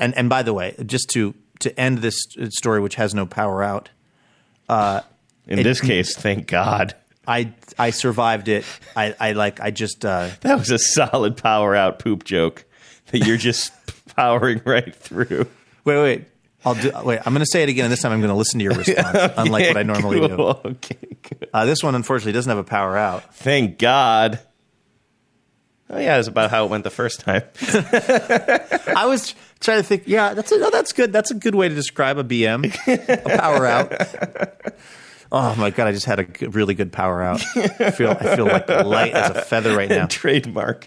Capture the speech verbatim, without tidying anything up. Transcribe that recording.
And and by the way, just to to end this story, which has no power out. Uh, In it, this case, thank God. I I survived it. I, I like I just uh, That was a solid power out poop joke that you're just powering right through. wait wait. I'll do wait. I'm going to say it again, and this time I'm going to listen to your response, Okay, unlike what I normally cool. do. Okay, good. Uh, this one unfortunately doesn't have a power out. Thank God. Oh yeah, that's about how it went the first time. I was trying to think. Yeah, that's a, oh, that's good. That's a good way to describe a B M, a power out. Oh my God, I just had a good, really good power out. I feel I feel like light as a feather right now. Trademark.